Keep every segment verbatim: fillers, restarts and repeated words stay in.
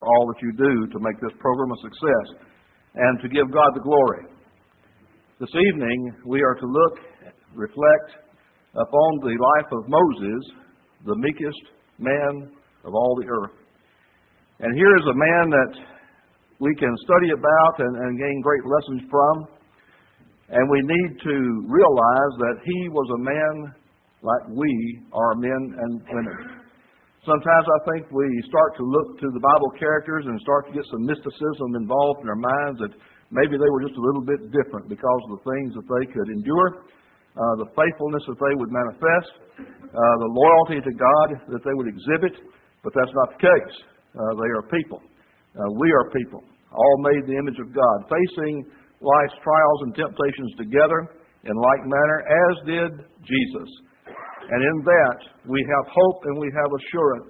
for all that you do to make this program a success and to give God the glory. This evening, we are to look, reflect upon the life of Moses, the meekest man of all the earth. And here is a man that we can study about and, and gain great lessons from. And we need to realize that he was a man like we are men and women. Sometimes I think we start to look to the Bible characters and start to get some mysticism involved in our minds that maybe they were just a little bit different because of the things that they could endure, uh, the faithfulness that they would manifest, uh, the loyalty to God that they would exhibit. But that's not the case. Uh, they are people. Uh, we are people, all made in the image of God, facing life's trials and temptations together in like manner, as did Jesus. And in that, we have hope and we have assurance.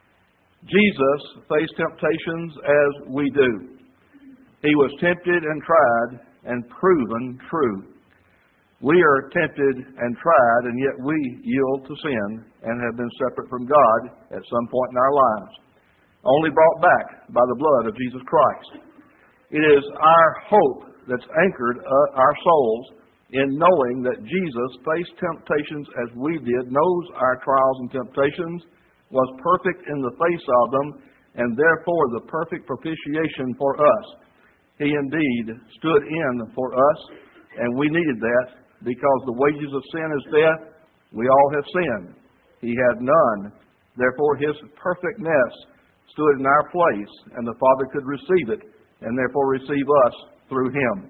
Jesus faced temptations as we do. He was tempted and tried and proven true. We are tempted and tried, and yet we yield to sin and have been separate from God at some point in our lives, only brought back by the blood of Jesus Christ. It is our hope that's anchored uh, our souls in knowing that Jesus faced temptations as we did, knows our trials and temptations, was perfect in the face of them, and therefore the perfect propitiation for us. He indeed stood in for us, and we needed that because the wages of sin is death. We all have sinned. He had none. Therefore his perfectness stood in our place, and the Father could receive it, and therefore receive us through him.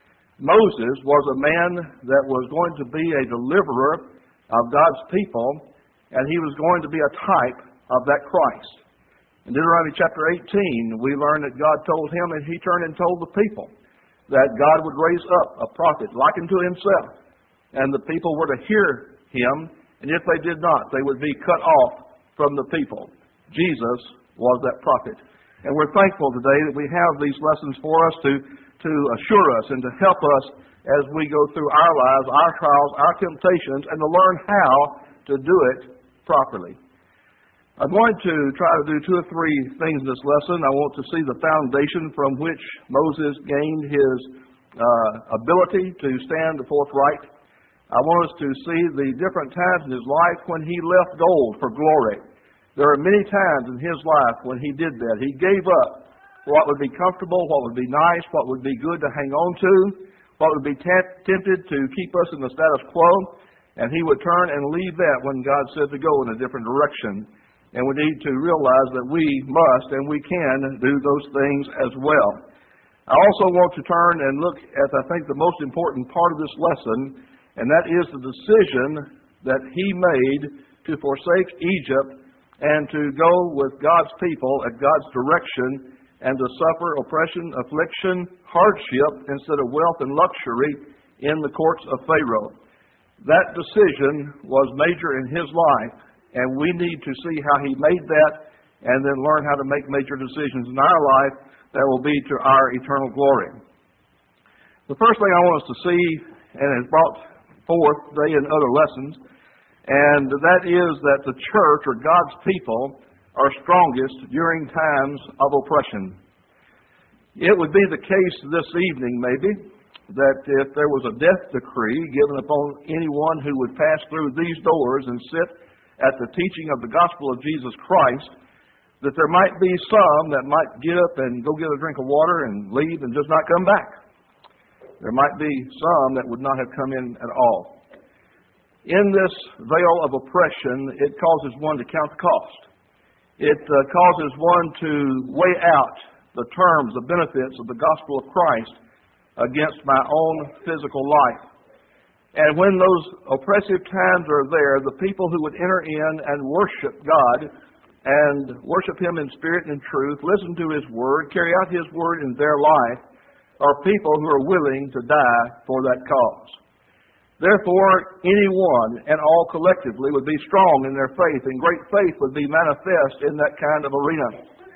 Moses was a man that was going to be a deliverer of God's people, and he was going to be a type of that Christ. In Deuteronomy chapter eighteen, we learn that God told him, and he turned and told the people, that God would raise up a prophet like unto himself, and the people were to hear him, and if they did not, they would be cut off from the people. Jesus was that prophet. And we're thankful today that we have these lessons for us to to assure us and to help us as we go through our lives, our trials, our temptations, and to learn how to do it properly. I'm going to try to do two or three things in this lesson. I want to see the foundation from which Moses gained his uh, ability to stand forthright. I want us to see the different times in his life when he left gold for glory. There are many times in his life when he did that. He gave up what would be comfortable, what would be nice, what would be good to hang on to, what would be t- tempted to keep us in the status quo, and he would turn and leave that when God said to go in a different direction. And we need to realize that we must and we can do those things as well. I also want to turn and look at, I think, the most important part of this lesson, and that is the decision that he made to forsake Egypt and to go with God's people at God's direction, and to suffer oppression, affliction, hardship, instead of wealth and luxury in the courts of Pharaoh. That decision was major in his life, and we need to see how he made that and then learn how to make major decisions in our life that will be to our eternal glory. The first thing I want us to see, and has brought forth today in other lessons, and that is that the church, or God's people, are strongest during times of oppression. It would be the case this evening, maybe, that if there was a death decree given upon anyone who would pass through these doors and sit at the teaching of the gospel of Jesus Christ, that there might be some that might get up and go get a drink of water and leave and just not come back. There might be some that would not have come in at all. In this veil of oppression, it causes one to count the cost. It uh, causes one to weigh out the terms, the benefits of the gospel of Christ against my own physical life. And when those oppressive times are there, the people who would enter in and worship God and worship Him in spirit and in truth, listen to His Word, carry out His Word in their life, are people who are willing to die for that cause. Therefore, anyone and all collectively would be strong in their faith, and great faith would be manifest in that kind of arena.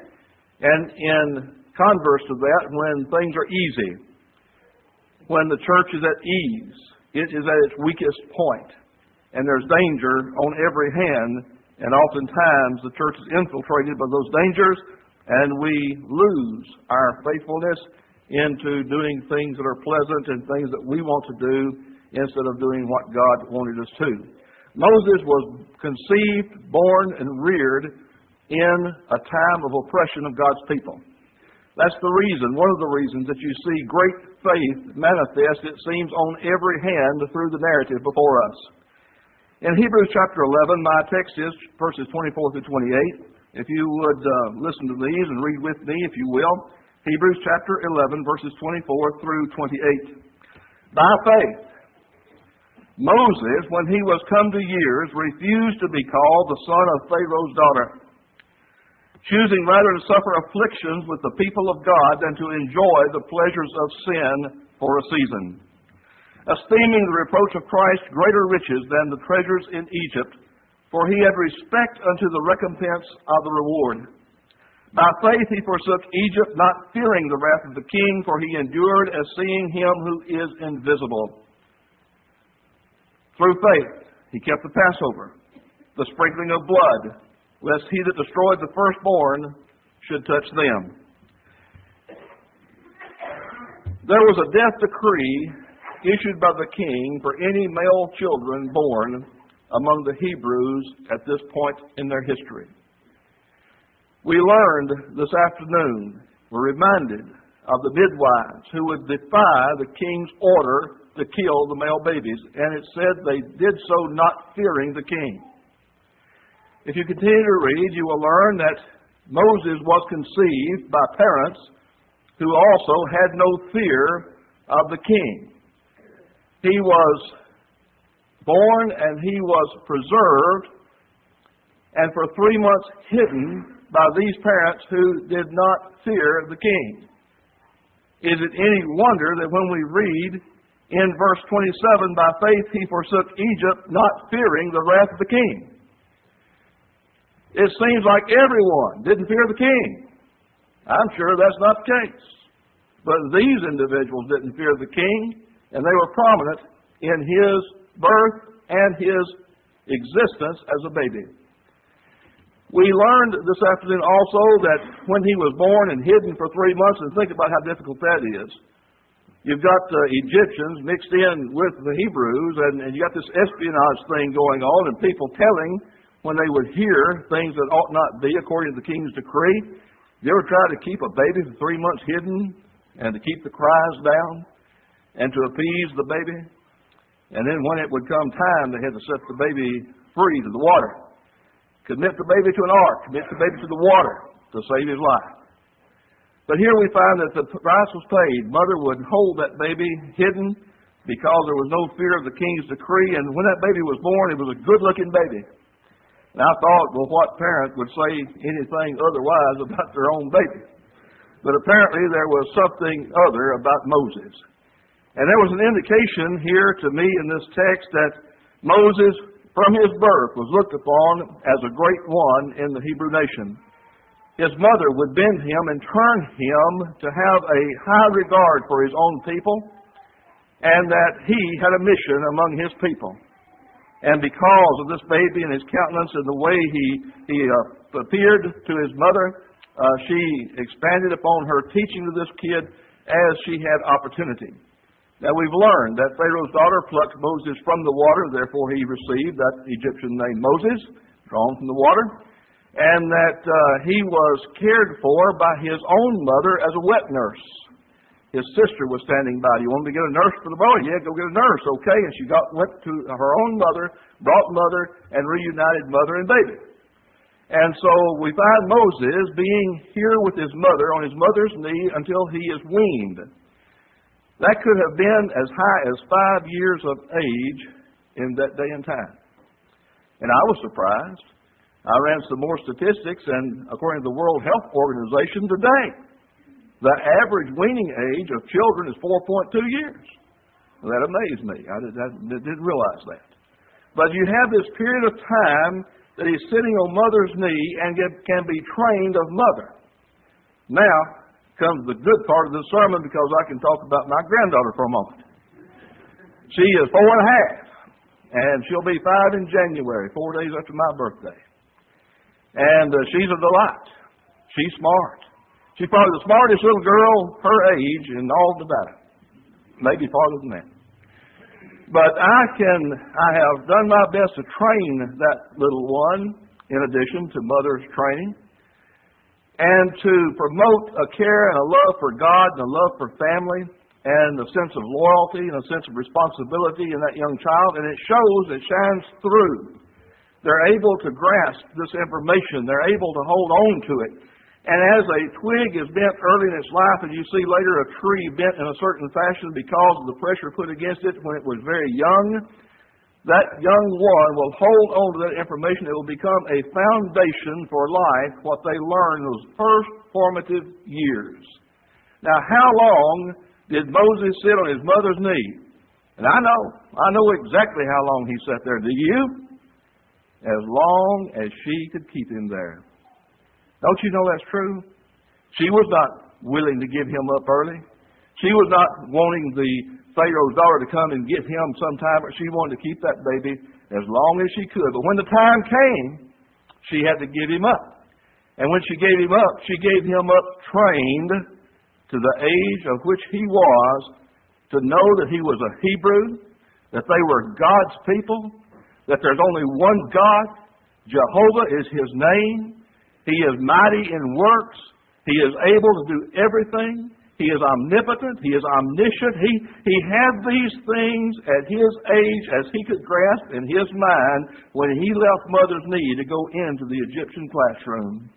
And in converse to that, when things are easy, when the church is at ease, it is at its weakest point, and there's danger on every hand, and oftentimes the church is infiltrated by those dangers, and we lose our faithfulness into doing things that are pleasant and things that we want to do instead of doing what God wanted us to. Moses was conceived, born, and reared in a time of oppression of God's people. That's the reason, one of the reasons that you see great faith manifest, it seems, on every hand through the narrative before us. In Hebrews chapter eleven, my text is verses twenty-four through twenty-eight. If you would uh, listen to these and read with me, if you will. Hebrews chapter eleven, verses twenty-four through twenty-eight. By faith, Moses, when he was come to years, refused to be called the son of Pharaoh's daughter, choosing rather to suffer afflictions with the people of God than to enjoy the pleasures of sin for a season, esteeming the reproach of Christ greater riches than the treasures in Egypt, for he had respect unto the recompense of the reward. By faith he forsook Egypt, not fearing the wrath of the king, for he endured as seeing him who is invisible. Through faith he kept the Passover, the sprinkling of blood, lest he that destroyed the firstborn should touch them. There was a death decree issued by the king for any male children born among the Hebrews at this point in their history. We learned this afternoon, we're reminded of the midwives who would defy the king's order to kill the male babies, and it said they did so not fearing the king. If you continue to read, you will learn that Moses was conceived by parents who also had no fear of the king. He was born and he was preserved, and for three months hidden by these parents who did not fear the king. Is it any wonder that when we read in verse twenty-seven, by faith he forsook Egypt, not fearing the wrath of the king? It seems like everyone didn't fear the king. I'm sure that's not the case. But these individuals didn't fear the king, and they were prominent in his birth and his existence as a baby. We learned this afternoon also that when he was born and hidden for three months, and think about how difficult that is. You've got uh, Egyptians mixed in with the Hebrews, and, and you got this espionage thing going on, and people telling when they would hear things that ought not be according to the king's decree. You ever try to keep a baby for three months hidden and to keep the cries down and to appease the baby? And then when it would come time, they had to set the baby free to the water. Commit the baby to an ark, commit the baby to the water to save his life. But here we find that the price was paid. Mother would hold that baby hidden because there was no fear of the king's decree. And when that baby was born, it was a good-looking baby. And I thought, well, what parent would say anything otherwise about their own baby? But apparently there was something other about Moses. And there was an indication here to me in this text that Moses, from his birth, was looked upon as a great one in the Hebrew nation. His mother would bend him and turn him to have a high regard for his own people, and that he had a mission among his people. And because of this baby and his countenance and the way he, he uh, appeared to his mother, uh, she expanded upon her teaching to this kid as she had opportunity. Now we've learned that Pharaoh's daughter plucked Moses from the water, therefore he received that Egyptian name Moses, drawn from the water, and that uh, he was cared for by his own mother as a wet nurse. His sister was standing by. You want me to get a nurse for the boy? Yeah, go get a nurse, okay? And she got went to her own mother, brought mother, and reunited mother and baby. And so we find Moses being here with his mother on his mother's knee until he is weaned. That could have been as high as five years of age in that day and time. And I was surprised. I ran some more statistics, and according to the World Health Organization today, the average weaning age of children is four point two years. Well, that amazed me. I, did, I didn't realize that. But you have this period of time that he's sitting on mother's knee and get, can be trained of mother. Now comes the good part of the sermon, because I can talk about my granddaughter for a moment. She is four and a half, and she'll be five in January, four days after my birthday. And uh, she's a delight. She's smart. She's probably the smartest little girl her age in all of Nevada. Maybe farther than that. But I can, I have done my best to train that little one in addition to mother's training, and to promote a care and a love for God and a love for family and a sense of loyalty and a sense of responsibility in that young child. And it shows, it shines through. They're able to grasp this information. They're able to hold on to it. And as a twig is bent early in its life, and you see later a tree bent in a certain fashion because of the pressure put against it when it was very young, that young one will hold on to that information. It will become a foundation for life, what they learn in those first formative years. Now, how long did Moses sit on his mother's knee? And I know, I know exactly how long he sat there. Do you? As long as she could keep him there. Don't you know that's true? She was not willing to give him up early. She was not wanting the Pharaoh's daughter to come and get him sometime, but she wanted to keep that baby as long as she could. But when the time came, she had to give him up. And when she gave him up, she gave him up trained to the age of which he was, to know that he was a Hebrew, that they were God's people, that there's only one God. Jehovah is his name. He is mighty in works. He is able to do everything. He is omnipotent. He is omniscient. He, he had these things at his age as he could grasp in his mind when he left mother's knee to go into the Egyptian classroom.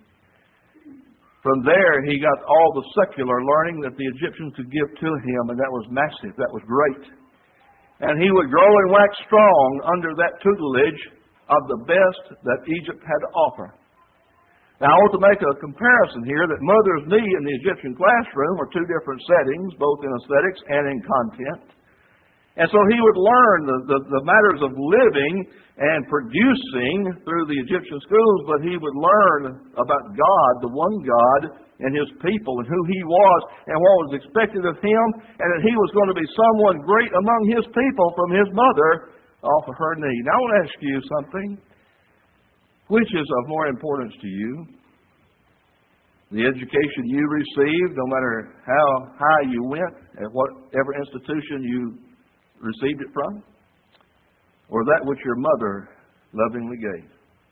From there, he got all the secular learning that the Egyptians could give to him, and that was massive. That was great. And he would grow and wax strong under that tutelage of the best that Egypt had to offer. Now, I want to make a comparison here that mother's knee and the Egyptian classroom are two different settings, both in aesthetics and in content. And so he would learn the, the, the matters of living and producing through the Egyptian schools, but he would learn about God, the one God, and his people, and who he was, and what was expected of him, and that he was going to be someone great among his people from his mother off of her knee. Now, I want to ask you something. Which is of more importance to you? The education you received, no matter how high you went, at whatever institution you received it from? Or that which your mother lovingly gave?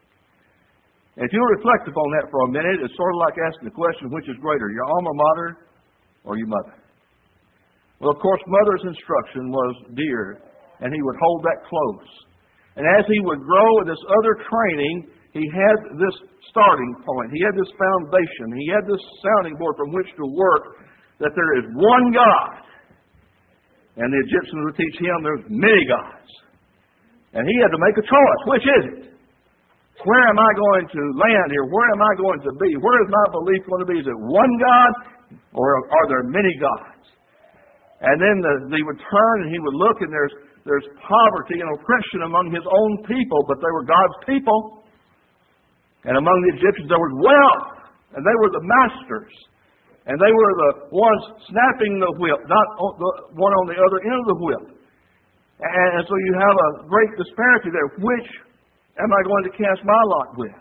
And if you'll reflect upon that for a minute, it's sort of like asking the question, which is greater, your alma mater or your mother? Well, of course, mother's instruction was dear, and he would hold that close. And as he would grow in this other training, he had this starting point. He had this foundation. He had this sounding board from which to work, that there is one God. And the Egyptians would teach him there's many gods. And he had to make a choice. Which is it? Where am I going to land here? Where am I going to be? Where is my belief going to be? Is it one God, or are there many gods? And then the, they would turn and he would look, and there's, there's poverty and oppression among his own people, but they were God's people. And among the Egyptians there was wealth, and they were the masters. And they were the ones snapping the whip, not the one on the other end of the whip. And so you have a great disparity there. Which am I going to cast my lot with?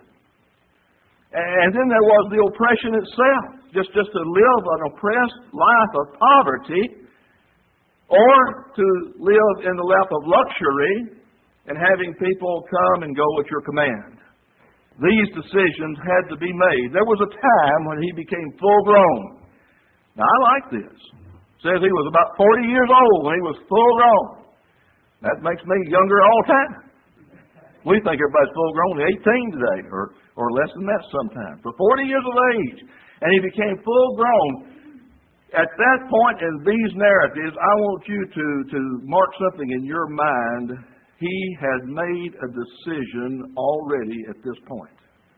And then there was the oppression itself, just, just to live an oppressed life of poverty, or to live in the lap of luxury and having people come and go at your command. These decisions had to be made. There was a time when he became full grown. Now, I like this. It says he was about forty years old when he was full grown. That makes me younger all the time. We think everybody's full grown at eighteen today, or, or less than that sometimes. For forty years of age. And he became full grown. At that point in these narratives, I want you to, to mark something in your mind. He had made a decision already at this point.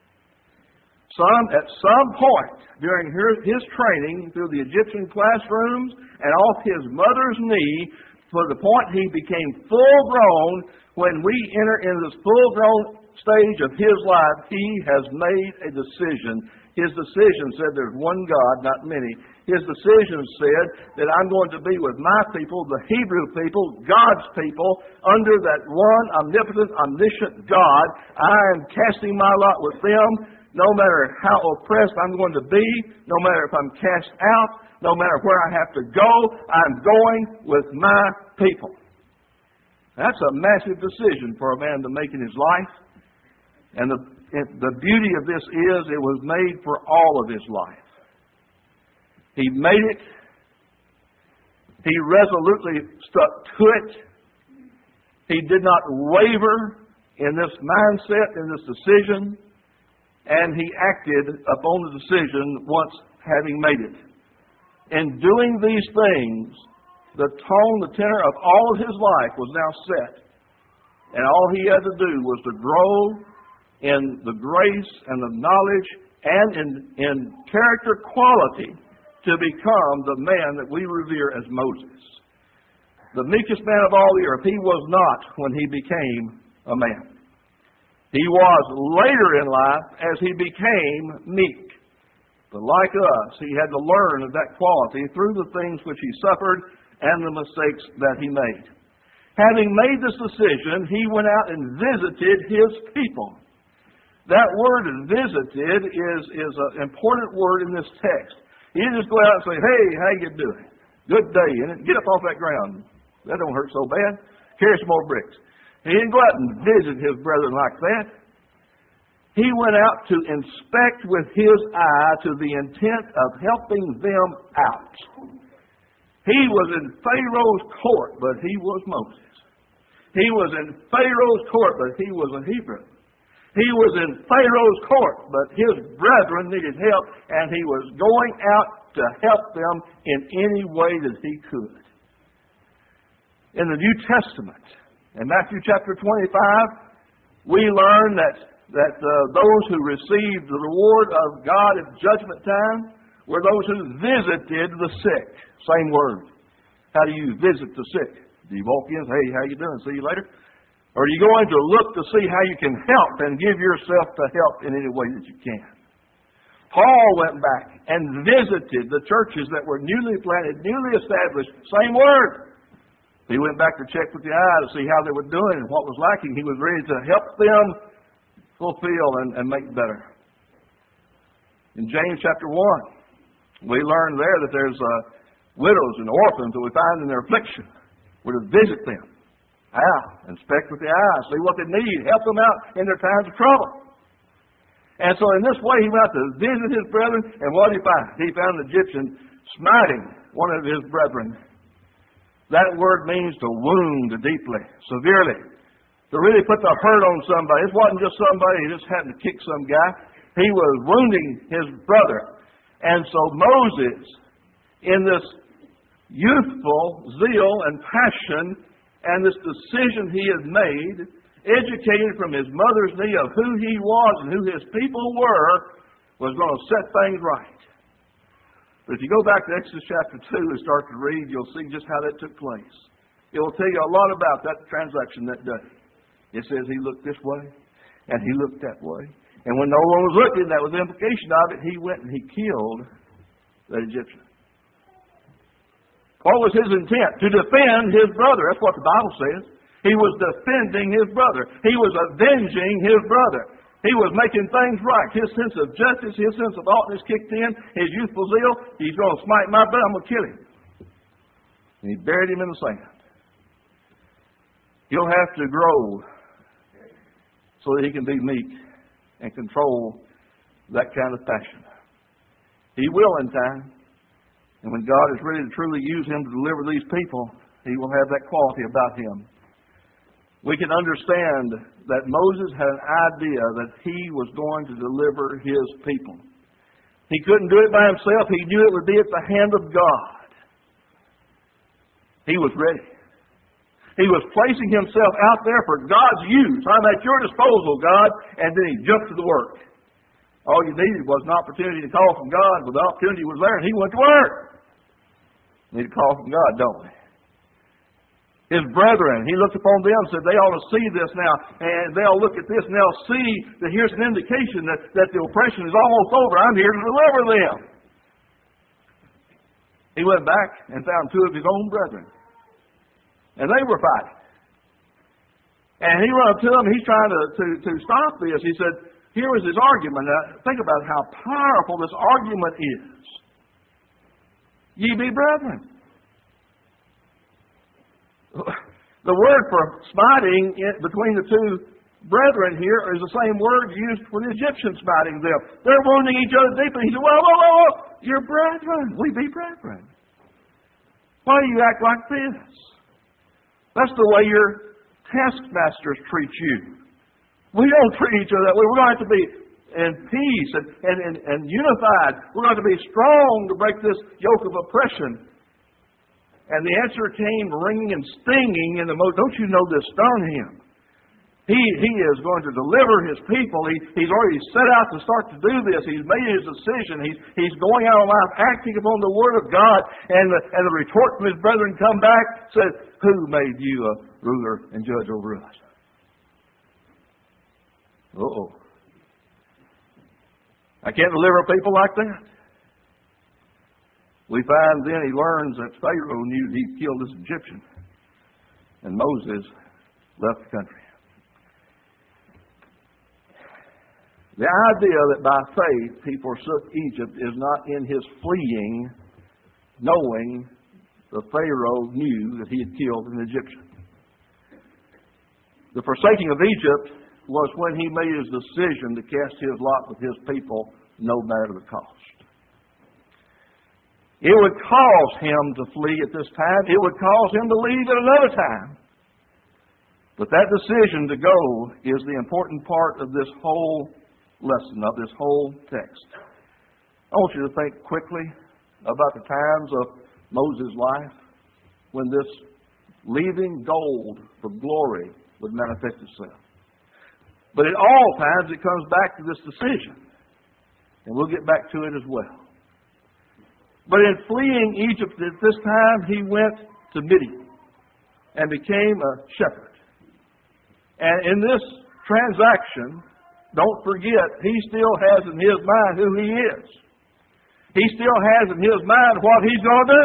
Some, at some point during his training through the Egyptian classrooms and off his mother's knee, for the point he became full grown, when we enter into this full grown stage of his life, he has made a decision. His decision said there's one God, not many. His decision said that I'm going to be with my people, the Hebrew people, God's people, under that one omnipotent, omniscient God. I am casting my lot with them no matter how oppressed I'm going to be, no matter if I'm cast out, no matter where I have to go, I'm going with my people. That's a massive decision for a man to make in his life. And the, the beauty of this is it was made for all of his life. He made it. He resolutely stuck to it. He did not waver in this mindset, in this decision, and he acted upon the decision once having made it. In doing these things, the tone, the tenor of all of his life was now set. And all he had to do was to grow in the grace and the knowledge and in, in character quality to become the man that we revere as Moses. The meekest man of all the earth, he was not when he became a man. He was later in life as he became meek. But like us, he had to learn of that quality through the things which he suffered and the mistakes that he made. Having made this decision, he went out and visited his people. That word visited is, is an important word in this text. He didn't just go out and say, hey, how you doing? Good day. And get up off that ground. That don't hurt so bad. Carry some more bricks. He didn't go out and visit his brethren like that. He went out to inspect with his eye to the intent of helping them out. He was in Pharaoh's court, but he was Moses. He was in Pharaoh's court, but he was a Hebrew. He was in Pharaoh's court, but his brethren needed help, and he was going out to help them in any way that he could. In the New Testament, in Matthew chapter twenty-five, we learn that, that uh, those who received the reward of God at judgment time were those who visited the sick. Same word. How do you visit the sick? Do you walk in and say, hey, how you doing? See you later? Or are you going to look to see how you can help and give yourself to help in any way that you can? Paul went back and visited the churches that were newly planted, newly established. Same word. He went back to check with the eye to see how they were doing and what was lacking. He was ready to help them fulfill and, and make better. In James chapter one, we learn there that there's uh, widows and orphans that we find in their affliction. We're to visit them. Out, inspect with the eye, see what they need, help them out in their times of trouble. And so in this way, he went out to visit his brethren, and what did he find? He found an Egyptian smiting one of his brethren. That word means to wound deeply, severely, to really put the hurt on somebody. It wasn't just somebody who just happened to kick some guy. He was wounding his brother. And so Moses, in this youthful zeal and passion, and this decision he had made, educated from his mother's knee of who he was and who his people were, was going to set things right. But if you go back to Exodus chapter two and start to read, you'll see just how that took place. It will tell you a lot about that transaction that day. It says he looked this way, and he looked that way. And when no one was looking, that was the implication of it, he went and he killed the Egyptian. What was his intent? To defend his brother. That's what the Bible says. He was defending his brother. He was avenging his brother. He was making things right. His sense of justice, his sense of oughtness kicked in. His youthful zeal. He's going to smite my brother. I'm going to kill him. And he buried him in the sand. He'll have to grow so that he can be meek and control that kind of passion. He will in time. And when God is ready to truly use him to deliver these people, he will have that quality about him. We can understand that Moses had an idea that he was going to deliver his people. He couldn't do it by himself. He knew it would be at the hand of God. He was ready. He was placing himself out there for God's use. I'm at your disposal, God. And then he jumped to the work. All you needed was an opportunity to call from God. Well, the opportunity was there, and he went to work. We need to call from God, don't we? His brethren, he looked upon them and said, they ought to see this now. And they'll look at this and they'll see that here's an indication that, that the oppression is almost over. I'm here to deliver them. He went back and found two of his own brethren. And they were fighting. And he ran up to them. He's trying to, to, to stop this. He said, Here was his argument. Now, think about how powerful this argument is. Ye be brethren. The word for smiting between the two brethren here is the same word used for the Egyptians smiting them. They're wounding each other deeply. He said, whoa, whoa, whoa, whoa. You're brethren. We be brethren. Why do you act like this? That's the way your taskmasters treat you. We don't treat each other that way. We're going to have to be in peace and, and, and, and unified. We're going to have to be strong to break this yoke of oppression. And the answer came ringing and stinging in the most. Don't you know this stung him? He, he is going to deliver his people. He, he's already set out to start to do this. He's made his decision. He's, he's going out of life acting upon the Word of God. And the, and the retort from his brethren come back, says, who made you a ruler and judge over us? Uh-oh. I can't deliver people like that. We find then he learns that Pharaoh knew he'd killed this Egyptian. And Moses left the country. The idea that by faith he forsook Egypt is not in his fleeing, knowing the Pharaoh knew that he had killed an Egyptian. The forsaking of Egypt was when he made his decision to cast his lot with his people, no matter the cost. It would cause him to flee at this time. It would cause him to leave at another time. But that decision to go is the important part of this whole lesson, of this whole text. I want you to think quickly about the times of Moses' life when this leaving gold for glory would manifest itself. But at all times it comes back to this decision. And we'll get back to it as well. But in fleeing Egypt at this time, he went to Midian and became a shepherd. And in this transaction, don't forget, he still has in his mind who he is. He still has in his mind what he's going to do.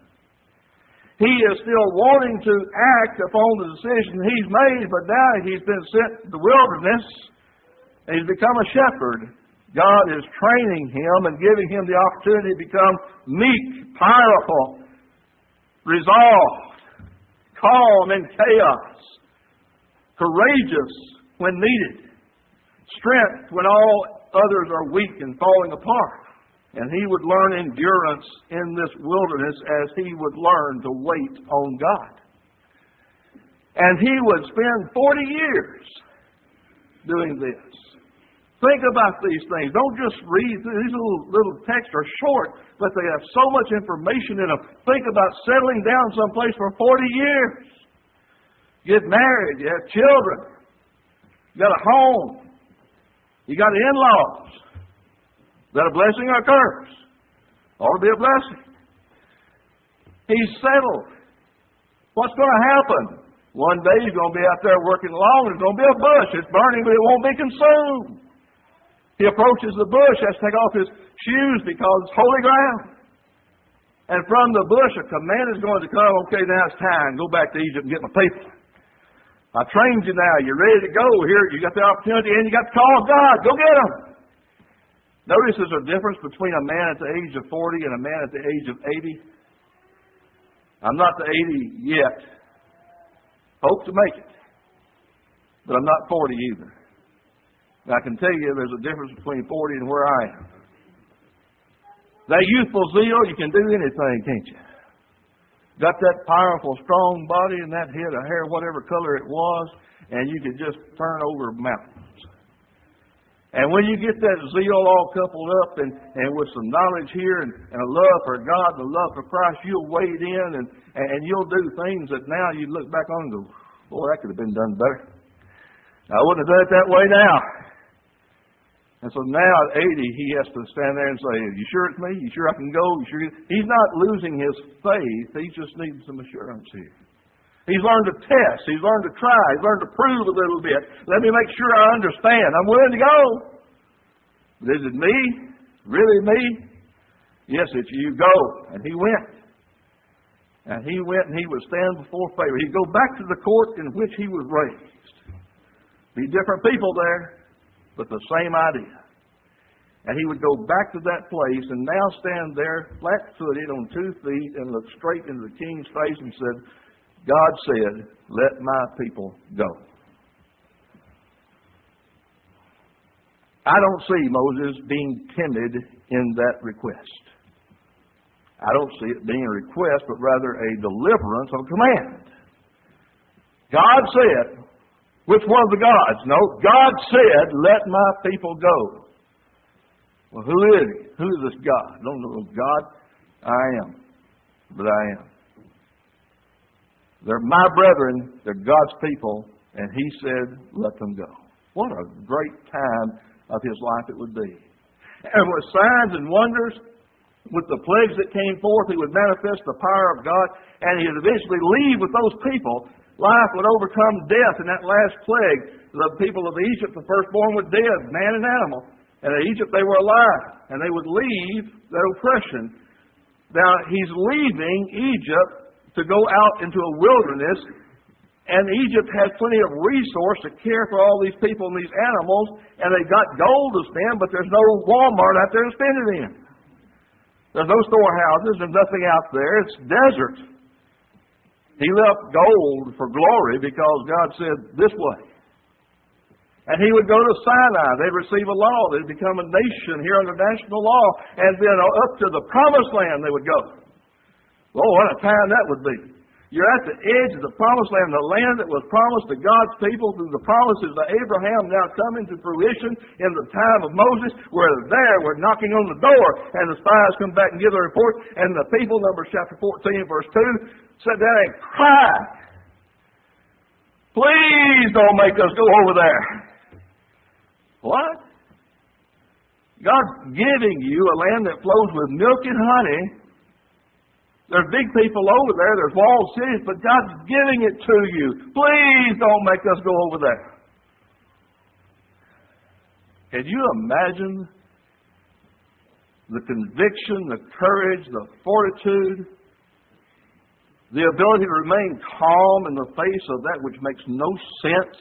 He is still wanting to act upon the decision he's made, but now he's been sent to the wilderness and he's become a shepherd. God is training him and giving him the opportunity to become meek, powerful, resolved, calm in chaos, courageous when needed, strength when all others are weak and falling apart. And he would learn endurance in this wilderness as he would learn to wait on God. And he would spend forty years doing this. Think about these things. Don't just read. These little, little texts are short, but they have so much information in them. Think about settling down someplace for forty years. Get married. You have children. You got a home. You got in-laws. Is that a blessing or a curse? Ought to be a blessing. He's settled. What's going to happen? One day he's going to be out there working along. There's going to be a bush. It's burning, but it won't be consumed. He approaches the bush, has to take off his shoes because it's holy ground. And from the bush, a command is going to come. Okay, now it's time. Go back to Egypt and get my people. I trained you now. You're ready to go. Here, you got the opportunity and you got the call of God. Go get them. Notice there's a difference between a man at the age of forty and a man at the age of eighty. I'm not the eighty yet. Hope to make it. But I'm not forty either. And I can tell you there's a difference between forty and where I am. That youthful zeal, you can do anything, can't you? Got that powerful, strong body and that head of hair, whatever color it was, and you could just turn over mountains. And when you get that zeal all coupled up and, and with some knowledge here and, and a love for God and a love for Christ, you'll wade in and, and you'll do things that now you look back on and go, boy, that could have been done better. I wouldn't have done it that way now. And so now at eighty, he has to stand there and say, you sure it's me? You sure I can go? You sure? He's not losing his faith. He just needs some assurance here. He's learned to test. He's learned to try. He's learned to prove a little bit. Let me make sure I understand. I'm willing to go. But is it me? Really me? Yes, it's you. Go. And he went. And he went and he would stand before Pharaoh. He'd go back to the court in which he was raised. Be different people there. but the same idea. And he would go back to that place and now stand there flat-footed on two feet and look straight into the king's face and said, God said, let my people go. I don't see Moses being timid in that request. I don't see it being a request, but rather a deliverance of a command. God said, which one of the gods? No, God said, let my people go. Well, who is he? Who is this God? I don't know God. I am. But I am. They're my brethren. They're God's people. And he said, let them go. What a great time of his life it would be. And with signs and wonders, with the plagues that came forth, he would manifest the power of God, and he would eventually leave with those people. Life would overcome death in that last plague. The people of Egypt, the firstborn, were dead, man and animal. And in Egypt they were alive, and they would leave that oppression. Now, he's leaving Egypt to go out into a wilderness, and Egypt has plenty of resource to care for all these people and these animals, and they got gold to spend, but there's no Walmart out there to spend it in. There's no storehouses, there's nothing out there. It's desert. He left gold for glory because God said, this way. And he would go to Sinai. They'd receive a law. They'd become a nation here under national law. And then up to the promised land they would go. Oh, what a time that would be. You're at the edge of the promised land, the land that was promised to God's people through the promises of Abraham now coming to fruition in the time of Moses. We're there, we're knocking on the door, and the spies come back and give their report, and the people, Numbers chapter fourteen, verse two, sat down and cried, please don't make us go over there. What? God's giving you a land that flows with milk and honey. There's big people over there. There's walled cities, but God's giving it to you. Please don't make us go over there. Can you imagine the conviction, the courage, the fortitude, the ability to remain calm in the face of that which makes no sense?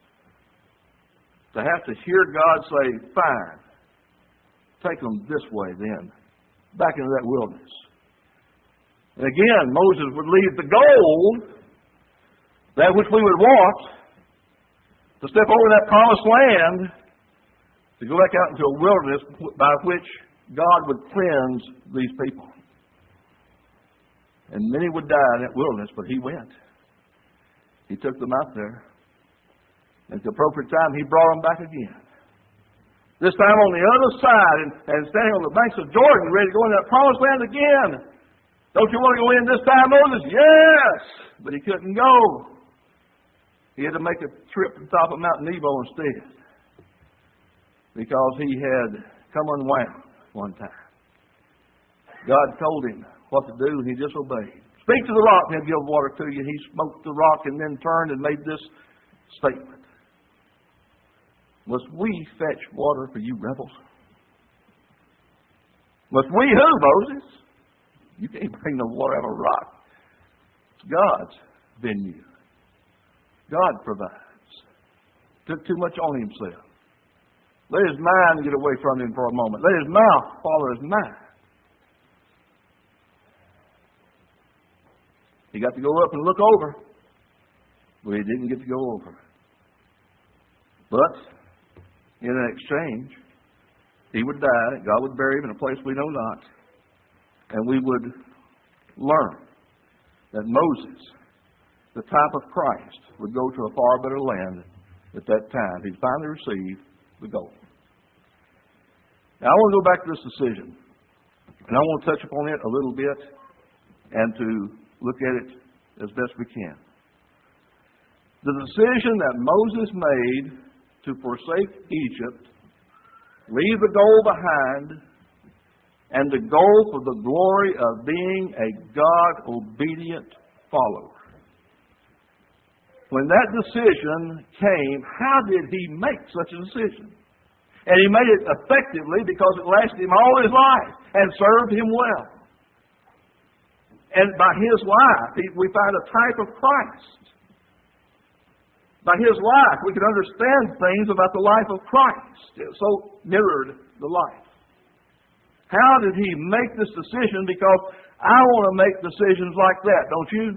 To have to hear God say, fine, take them this way then, back into that wilderness. And again, Moses would leave the gold, that which we would want, to step over that promised land, to go back out into a wilderness by which God would cleanse these people. And many would die in that wilderness, but he went. He took them out there. And at the appropriate time, he brought them back again. This time on the other side, and, and standing on the banks of Jordan, ready to go into that promised land again. Don't you want to go in this time, Moses? Yes! But he couldn't go. He had to make a trip to the top of Mount Nebo instead. Because he had come unwound one time. God told him what to do, and he disobeyed. Speak to the rock, and he'll give water to you. He smote the rock and then turned and made this statement. Must we fetch water for you rebels? Must we who, Moses? You can't bring no water out of a rock. It's God's venue. God provides. Took too much on himself. Let his mind get away from him for a moment. Let his mouth follow his mind. He got to go up and look over. But he didn't get to go over. But in an exchange, he would die. God would bury him in a place we know not. And we would learn that Moses, the type of Christ, would go to a far better land at that time. He'd finally receive the gold. Now, I want to go back to this decision. And I want to touch upon it a little bit and to look at it as best we can. The decision that Moses made to forsake Egypt, leave the gold behind, and to go for the glory of being a God-obedient follower. When that decision came, how did he make such a decision? And he made it effectively because it lasted him all his life and served him well. And by his life, we find a type of Christ. By His life, we could understand things about the life of Christ. It so mirrored the life. How did He make this decision? Because I want to make decisions like that, don't you?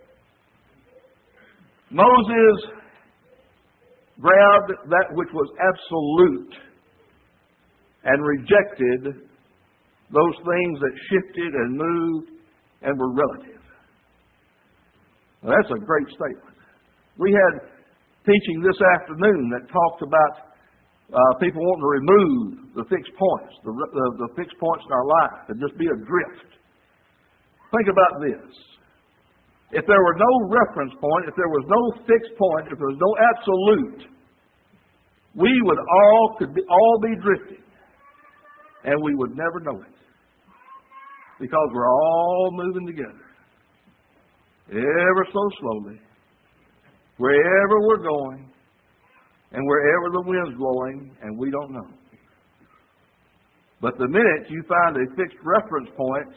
Moses grabbed that which was absolute and rejected those things that shifted and moved and were relative. Now, that's a great statement. We had teaching this afternoon that talked about uh, people wanting to remove the fixed points, the, the, the fixed points in our life, and just be adrift. Think about this. If there were no reference point, if there was no fixed point, if there was no absolute, we would all could be, all be drifting, and we would never know it, because we're all moving together, ever so slowly, wherever we're going, and wherever the wind's blowing, and we don't know. But the minute you find a fixed reference point,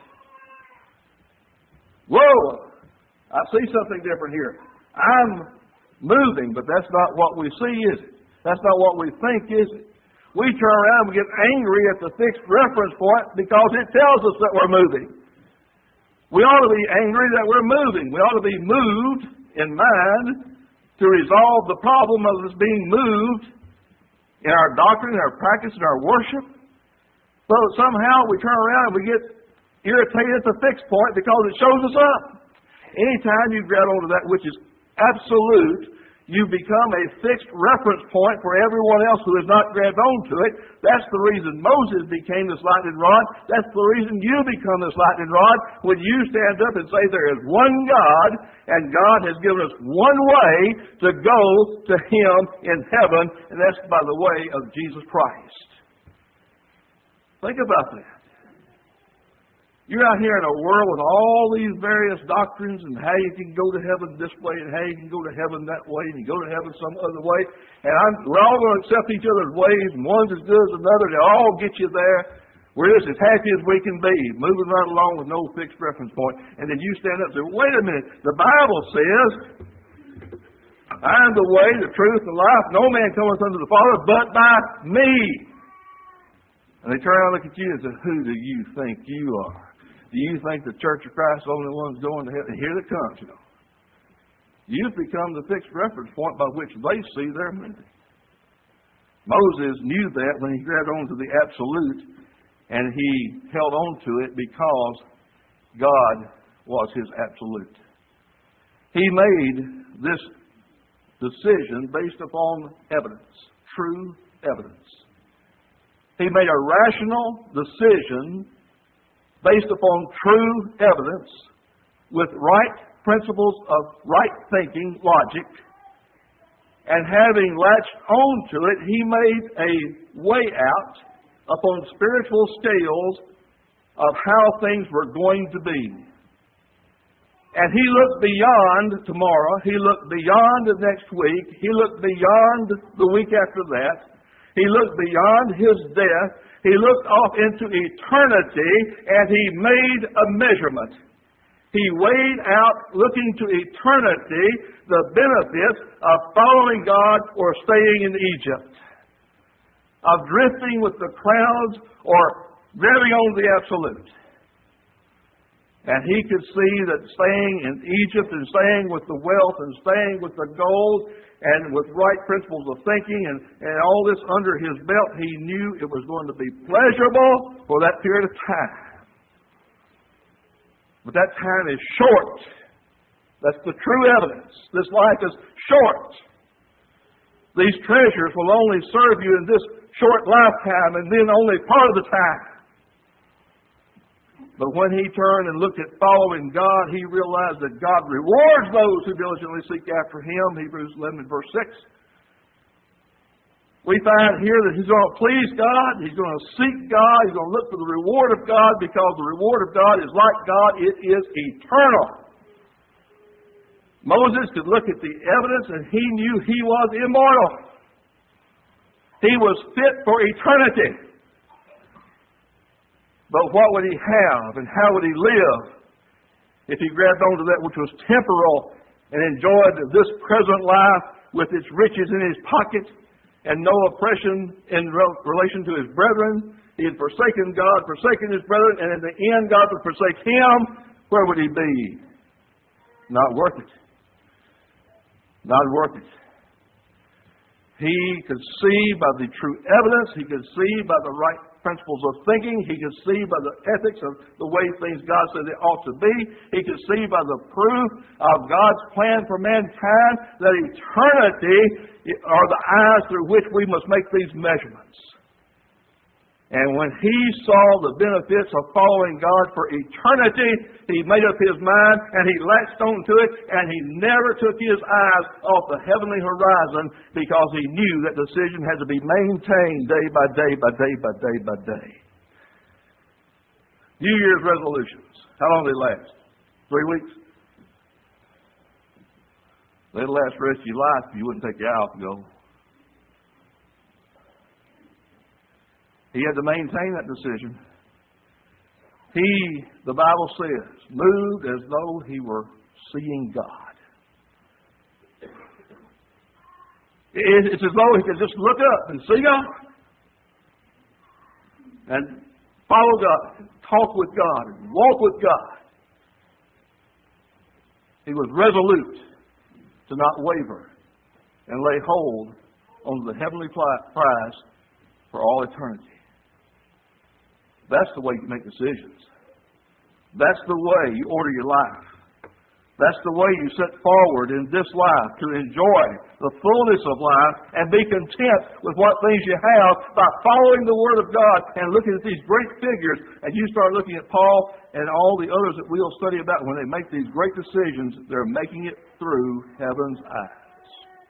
whoa, I see something different here. I'm moving, but that's not what we see, is it? That's not what we think, is it? We turn around and get angry at the fixed reference point because it tells us that we're moving. We ought to be angry that we're moving. We ought to be moved in mind to resolve the problem of us being moved in our doctrine, in our practice, in our worship. So somehow we turn around and we get irritated at the fixed point because it shows us up. Anytime you grab onto that which is absolute, you become a fixed reference point for everyone else who has not grabbed onto it. That's the reason Moses became this lightning rod. That's the reason you become this lightning rod when you stand up and say there is one God, and God has given us one way to go to Him in heaven, and that's by the way of Jesus Christ. Think about that. You're out here in a world with all these various doctrines and how you can go to heaven this way and how you can go to heaven that way and you go to heaven some other way. And I'm, we're all going to accept each other's ways, and one's as good as another. They'll all get you there. We're just as happy as we can be, moving right along with no fixed reference point. And then you stand up and say, wait a minute, the Bible says, I am the way, the truth, and the life. No man cometh unto the Father but by me. And they turn around and look at you and say, who do you think you are? Do you think the Church of Christ is the only one's going to heaven? Here it comes, you know. You've become the fixed reference point by which they see their moving. Moses knew that when he grabbed onto the absolute, and he held on to it because God was his absolute. He made this decision based upon evidence, true evidence. He made a rational decision based upon true evidence with right principles of right thinking, logic, and having latched on to it, he made a way out upon spiritual scales of how things were going to be. And he looked beyond tomorrow, he looked beyond the next week, he looked beyond the week after that, he looked beyond his death, he looked off into eternity, and he made a measurement. He weighed out, looking to eternity, the benefits of following God or staying in Egypt, of drifting with the crowds or grabbing on the absolute. And he could see that staying in Egypt and staying with the wealth and staying with the gold and with right principles of thinking and, and all this under his belt, he knew it was going to be pleasurable for that period of time. But that time is short. That's the true evidence. This life is short. These treasures will only serve you in this short lifetime and then only part of the time. But when he turned and looked at following God, he realized that God rewards those who diligently seek after Him. Hebrews eleven, verse six. We find here that he's going to please God. He's going to seek God. He's going to look for the reward of God because the reward of God is like God. It is eternal. Moses could look at the evidence and he knew he was immortal. He was fit for eternity. But what would he have and how would he live if he grabbed onto that which was temporal and enjoyed this present life with its riches in his pocket and no oppression in relation to his brethren. He had forsaken God, forsaken his brethren, and in the end God would forsake him. Where would he be? Not worth it. Not worth it. He could see by the true evidence. He could see by the right principles of thinking. He could see by the ethics of the way things God said they ought to be. He could see by the proof of God's plan for mankind that eternity are the eyes through which we must make these measurements. And when he saw the benefits of following God for eternity, he made up his mind and he latched onto it, and he never took his eyes off the heavenly horizon, because he knew that decision had to be maintained day by day by day by day by day. New Year's resolutions. How long do they last? Three weeks? They'd last the rest of your life if you wouldn't take your eye off the goal. He had to maintain that decision. He, the Bible says, moved as though he were seeing God. It's as though he could just look up and see God and follow God and talk with God and walk with God. He was resolute to not waver and lay hold on the heavenly prize for all eternity. That's the way you make decisions. That's the way you order your life. That's the way you set forward in this life to enjoy the fullness of life and be content with what things you have by following the Word of God and looking at these great figures. And you start looking at Paul and all the others that we'll study about. When they make these great decisions, they're making it through heaven's eyes.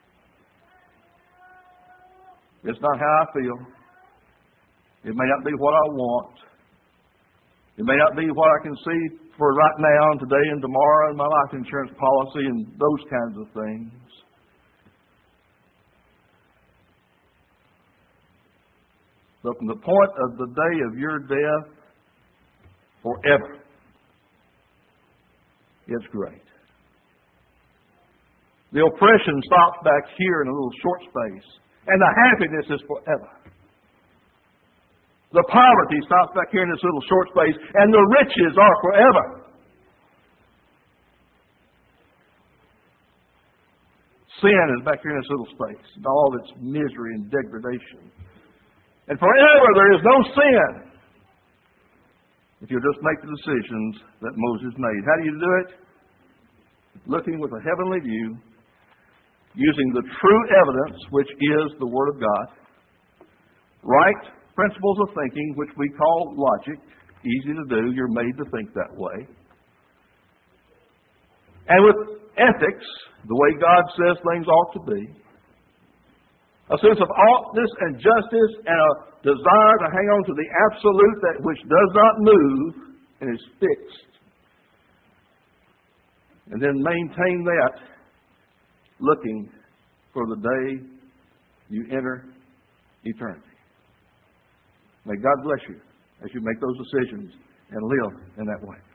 It's not how I feel. It may not be what I want. It may not be what I can see for right now and today and tomorrow in my life insurance policy and those kinds of things. But from the point of the day of your death, forever, it's great. The oppression stops back here in a little short space, and the happiness is forever. The poverty stops back here in this little short space, and the riches are forever. Sin is back here in this little space, and all of its misery and degradation. And forever there is no sin if you'll just make the decisions that Moses made. How do you do it? Looking with a heavenly view, using the true evidence, which is the Word of God, right principles of thinking, which we call logic. Easy to do. You're made to think that way. And with ethics, the way God says things ought to be. A sense of oughtness and justice, and a desire to hang on to the absolute, that which does not move and is fixed. And then maintain that, looking for the day you enter eternity. May God bless you as you make those decisions and live in that way.